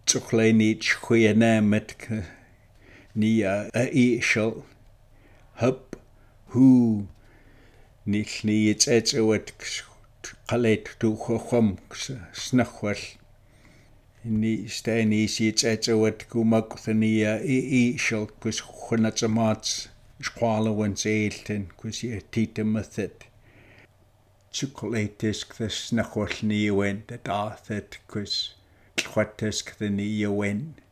Tuchleinit Shuyanamet Nia Ishal Hub who Nilni it's what Kalet to Hom Snachwell Ni Stanis it's what Kumakuthania Ishal Kus Hunatsamats Squala once Ailton Kus Tita Method Tuchlatisk the Snachwell Ni went at Arthur Kus Quatisk the Nia went.